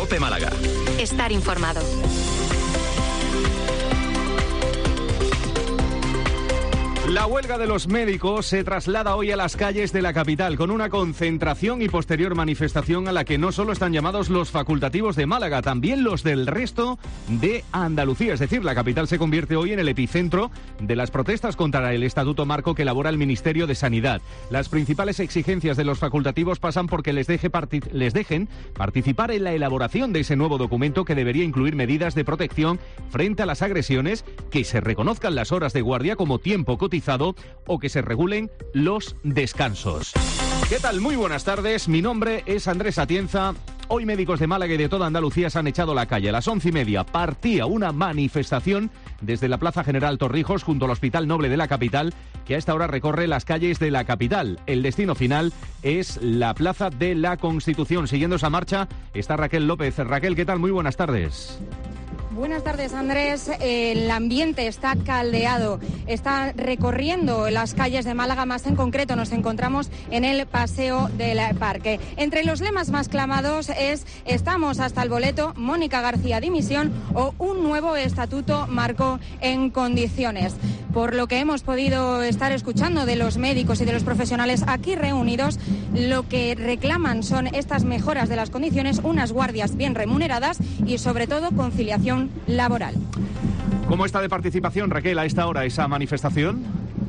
COPE Málaga. Estar informado. La huelga de los médicos se traslada hoy a las calles de la capital con una concentración y posterior manifestación a la que no solo están llamados los facultativos de Málaga, también los del resto de Andalucía. Es decir, la capital se convierte hoy en el epicentro de las protestas contra el estatuto marco que elabora el Ministerio de Sanidad. Las principales exigencias de los facultativos pasan porque les dejen participar en la elaboración de ese nuevo documento que debería incluir medidas de protección frente a las agresiones, que se reconozcan las horas de guardia como tiempo cotizado o que se regulen los descansos. ¿Qué tal? Muy buenas tardes. Mi nombre es Andrés Atienza. Hoy médicos de Málaga y de toda Andalucía se han echado a la calle. A las 11:30 partía una manifestación desde la Plaza General Torrijos junto al Hospital Noble de la capital, que a esta hora recorre las calles de la capital. El destino final es la Plaza de la Constitución. Siguiendo esa marcha está Raquel López. Raquel, ¿qué tal? Muy buenas tardes. Buenas tardes, Andrés. El ambiente está caldeado. Está recorriendo las calles de Málaga. Más en concreto nos encontramos en el Paseo del Parque. Entre los lemas más clamados es "Estamos hasta el boleto", "Mónica García dimisión" o "Un nuevo estatuto marco en condiciones". Por lo que hemos podido estar escuchando de los médicos y de los profesionales aquí reunidos, lo que reclaman son estas mejoras de las condiciones, unas guardias bien remuneradas y sobre todo conciliación laboral. ¿Cómo está de participación, Raquel, a esta hora esa manifestación?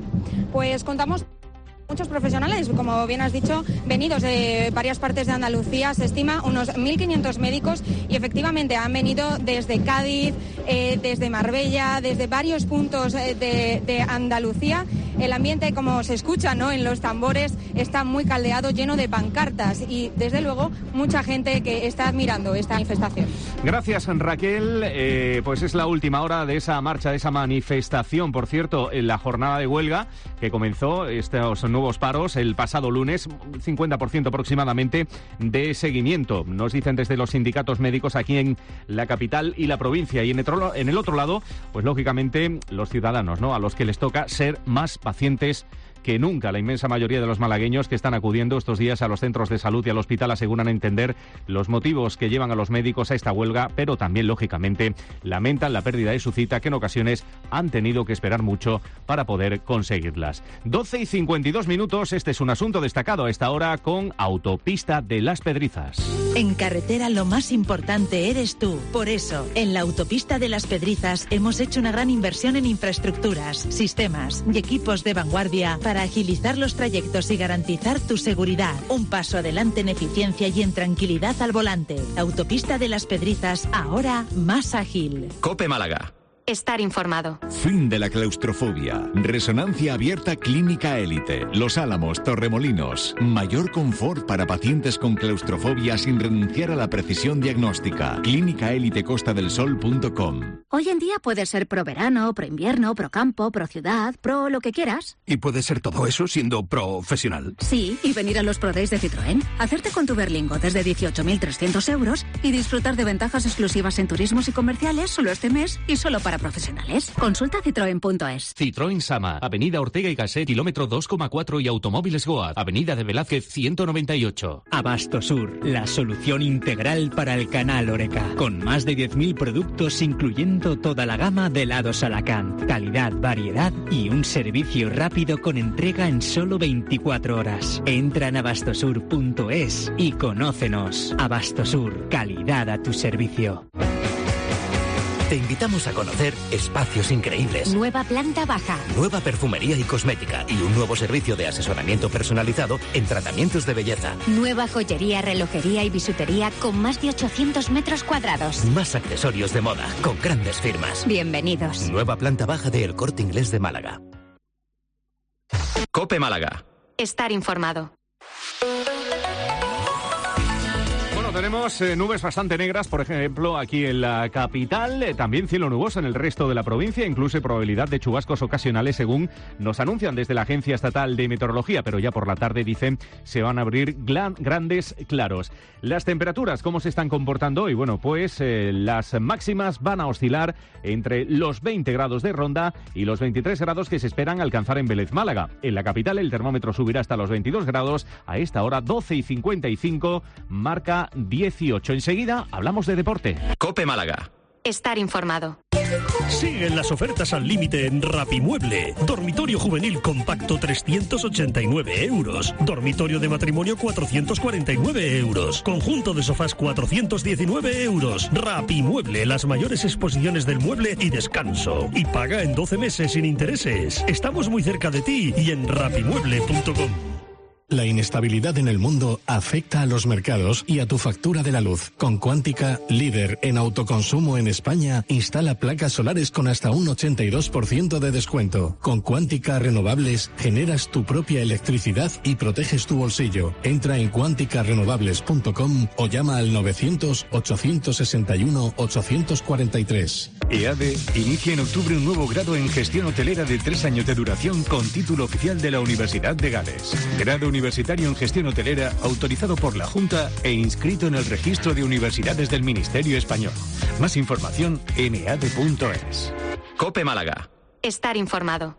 Pues contamos muchos profesionales, como bien has dicho, venidos de varias partes de Andalucía. Se estima unos 1.500 médicos y efectivamente han venido desde Cádiz, desde Marbella, desde varios puntos de Andalucía. El ambiente, como se escucha, ¿no?, en los tambores, está muy caldeado, lleno de pancartas y, desde luego, mucha gente que está admirando esta manifestación. Gracias, Raquel. Pues es la última hora de esa marcha, de esa manifestación. Por cierto, en la jornada de huelga que comenzó, estos nuevos paros, el pasado lunes, 50% aproximadamente de seguimiento. Nos dicen desde los sindicatos médicos aquí en la capital y la provincia. Y en el otro lado, pues lógicamente, los ciudadanos, ¿no?, a los que les toca ser más pacientes que nunca. La inmensa mayoría de los malagueños que están acudiendo estos días a los centros de salud y al hospital aseguran entender los motivos que llevan a los médicos a esta huelga, pero también, lógicamente, lamentan la pérdida de su cita, que en ocasiones han tenido que esperar mucho para poder conseguirlas. 12:52. Este es un asunto destacado a esta hora con Autopista de las Pedrizas. En carretera lo más importante eres tú. Por eso, en la Autopista de las Pedrizas hemos hecho una gran inversión en infraestructuras, sistemas y equipos de vanguardia para agilizar los trayectos y garantizar tu seguridad. Un paso adelante en eficiencia y en tranquilidad al volante. Autopista de las Pedrizas, ahora más ágil. COPE Málaga. Estar informado. Fin de la claustrofobia. Resonancia abierta Clínica Élite. Los Álamos, Torremolinos. Mayor confort para pacientes con claustrofobia sin renunciar a la precisión diagnóstica. clínicaelitecostadelsol.com. Hoy en día puede ser pro verano, pro invierno, pro campo, pro ciudad, pro lo que quieras. ¿Y puede ser todo eso siendo profesional? Sí, y venir a los Pro Days de Citroën, hacerte con tu Berlingo desde 18.300 euros y disfrutar de ventajas exclusivas en turismos y comerciales solo este mes y solo para profesionales. Consulta citroen.es. Citroën Sama, Avenida Ortega y Gasset, kilómetro 2,4 y Automóviles Goad, Avenida de Velázquez 198. Abastosur, la solución integral para el canal Oreca, con más de 10.000 productos incluyendo toda la gama de helados Alacant, calidad, variedad y un servicio rápido con entrega en solo 24 horas. Entra en abastosur.es y conócenos. Abastosur, calidad a tu servicio. Te invitamos a conocer espacios increíbles. Nueva planta baja. Nueva perfumería y cosmética y un nuevo servicio de asesoramiento personalizado en tratamientos de belleza. Nueva joyería, relojería y bisutería con más de 800 metros cuadrados. Más accesorios de moda con grandes firmas. Bienvenidos. Nueva planta baja de El Corte Inglés de Málaga. COPE Málaga. Estar informado. Tenemos nubes bastante negras, por ejemplo, aquí en la capital, también cielo nuboso en el resto de la provincia, incluso probabilidad de chubascos ocasionales según nos anuncian desde la Agencia Estatal de Meteorología, pero ya por la tarde, dicen, se van a abrir grandes claros. Las temperaturas, ¿cómo se están comportando hoy? Bueno, pues las máximas van a oscilar entre los 20 grados de Ronda y los 23 grados que se esperan alcanzar en Vélez, Málaga. En la capital el termómetro subirá hasta los 22 grados, a esta hora 12:55, marca 18. Enseguida hablamos de deporte. COPE Málaga. Estar informado. Siguen las ofertas al límite en Rapimueble. Dormitorio juvenil compacto 389 euros. Dormitorio de matrimonio 449 euros. Conjunto de sofás 419 euros. Rapimueble, las mayores exposiciones del mueble y descanso. Y paga en 12 meses sin intereses. Estamos muy cerca de ti y en rapimueble.com. La inestabilidad en el mundo afecta a los mercados y a tu factura de la luz. Con Quántica, líder en autoconsumo en España, instala placas solares con hasta un 82% de descuento. Con Quántica Renovables generas tu propia electricidad y proteges tu bolsillo. Entra en quanticarenovables.com o llama al 900-861-843. EADE inicia en octubre un nuevo grado en gestión hotelera de 3 años de duración con título oficial de la Universidad de Gales. Grado universitario en gestión hotelera autorizado por la Junta e inscrito en el registro de universidades del Ministerio Español. Más información en eade.es. COPE Málaga. Estar informado.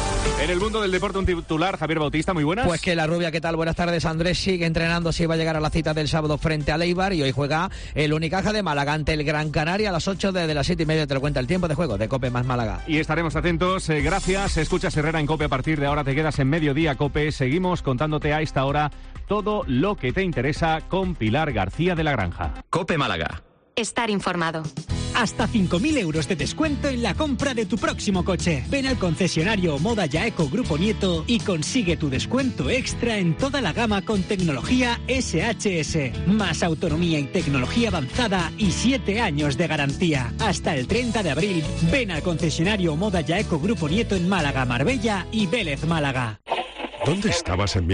En el mundo del deporte, un titular, Javier Bautista, muy buenas. Pues que la rubia, ¿qué tal? Buenas tardes. Andrés sigue entrenando, si va a llegar a la cita del sábado frente al Eibar y hoy juega el Unicaja de Málaga ante el Gran Canaria a las 8 de las 7:30. Te lo cuenta el tiempo de juego de COPE más Málaga. Y estaremos atentos. Gracias. Escuchas Herrera en COPE. A partir de ahora te quedas en Mediodía COPE. Seguimos contándote a esta hora todo lo que te interesa con Pilar García de la Granja. COPE Málaga. Estar informado. Hasta 5.000 euros de descuento en la compra de tu próximo coche. Ven al concesionario Moda Yaeco Grupo Nieto y consigue tu descuento extra en toda la gama con tecnología SHS. Más autonomía y tecnología avanzada y 7 años de garantía. Hasta el 30 de abril, ven al concesionario Moda Yaeco Grupo Nieto en Málaga, Marbella y Vélez, Málaga. ¿Dónde estabas en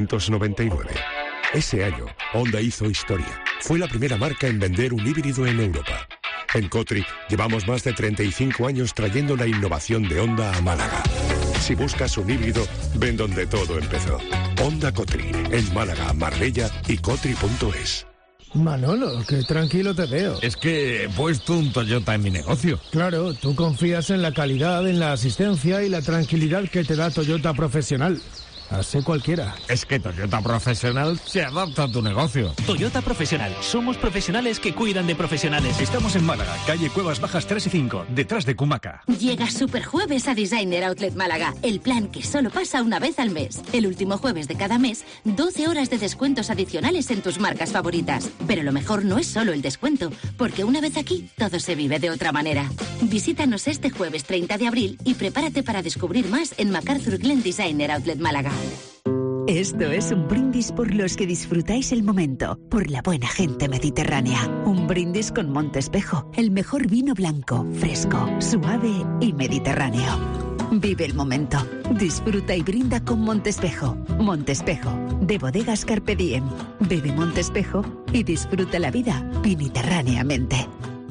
1999? Ese año, Honda hizo historia. Fue la primera marca en vender un híbrido en Europa. En Cotri llevamos más de 35 años trayendo la innovación de Honda a Málaga. Si buscas un híbrido, ven donde todo empezó. Honda Cotri, en Málaga, Marbella y Cotri.es. Manolo, qué tranquilo te veo. Es que he puesto un Toyota en mi negocio. Claro, tú confías en la calidad, en la asistencia y la tranquilidad que te da Toyota Profesional. Así cualquiera. Es que Toyota Profesional se adapta a tu negocio. Toyota Profesional. Somos profesionales que cuidan de profesionales. Estamos en Málaga, calle Cuevas Bajas 3 y 5, detrás de Cumaca. Llega Superjueves a Designer Outlet Málaga. El plan que solo pasa una vez al mes. El último jueves de cada mes, 12 horas de descuentos adicionales en tus marcas favoritas. Pero lo mejor no es solo el descuento, porque una vez aquí, todo se vive de otra manera. Visítanos este jueves 30 de abril y prepárate para descubrir más en MacArthur Glen Designer Outlet Málaga. Esto es un brindis por los que disfrutáis el momento, por la buena gente mediterránea. Un brindis con Montespejo, el mejor vino blanco, fresco, suave y mediterráneo. Vive el momento, disfruta y brinda con Montespejo. Montespejo, de Bodegas Carpe Diem. Bebe Montespejo y disfruta la vida mediterráneamente.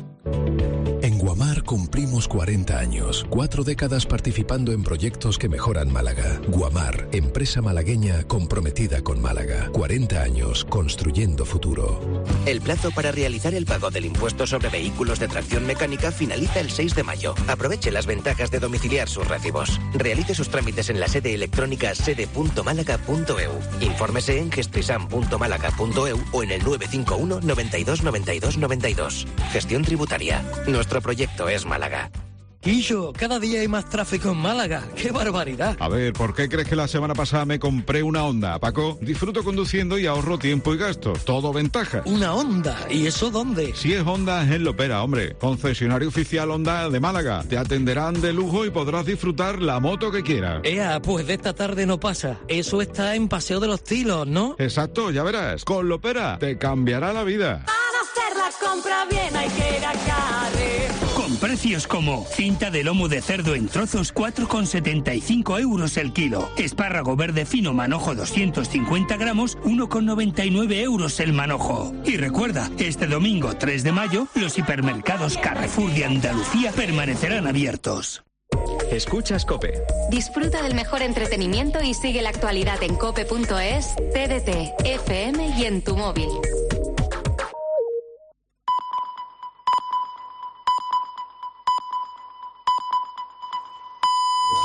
En Guamar cumplimos 40 años, 4 décadas participando en proyectos que mejoran Málaga. Guamar, empresa malagueña comprometida con Málaga. 40 años construyendo futuro. El plazo para realizar el pago del impuesto sobre vehículos de tracción mecánica finaliza el 6 de mayo. Aproveche las ventajas de domiciliar sus recibos. Realice sus trámites en la sede electrónica sede.málaga.eu. Infórmese en gestrisam.málaga.eu o en el 951 92 92 92. Gestión tributaria. Nuestro proyecto es Málaga. Quillo, cada día hay más tráfico en Málaga. ¡Qué barbaridad! A ver, ¿por qué crees que la semana pasada me compré una Honda, Paco? Disfruto conduciendo y ahorro tiempo y gasto. Todo ventaja. ¿Una Honda? ¿Y eso dónde? Si es Honda, es en Lopera, hombre. Concesionario oficial Honda de Málaga. Te atenderán de lujo y podrás disfrutar la moto que quieras. Ea, pues de esta tarde no pasa. Eso está en Paseo de los Tilos, ¿no? Exacto, ya verás. Con Lopera te cambiará la vida. Para hacer la compra bien hay que ir a Carrefour. Con precios como cinta de lomo de cerdo en trozos 4,75 euros el kilo. Espárrago verde fino manojo 250 gramos, 1,99 euros el manojo. Y recuerda, este domingo 3 de mayo, los hipermercados Carrefour de Andalucía permanecerán abiertos. Escuchas COPE. Disfruta del mejor entretenimiento y sigue la actualidad en cope.es, TDT, FM y en tu móvil.